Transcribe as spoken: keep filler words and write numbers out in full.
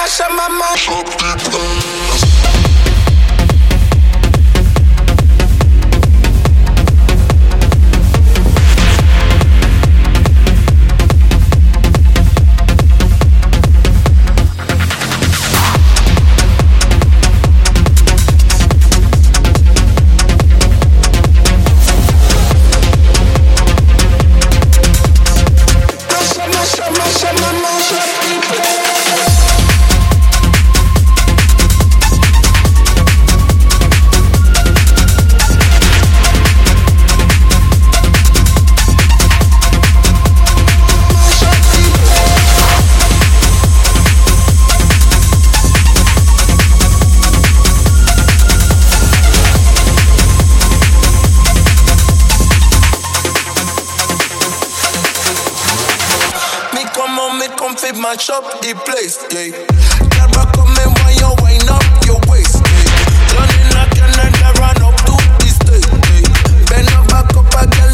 mash up my mind. Match up the place, yeah. Never come in while you wind up your waist, yeah. Turning a Canada run up to the state, yeah. Bend up back up again.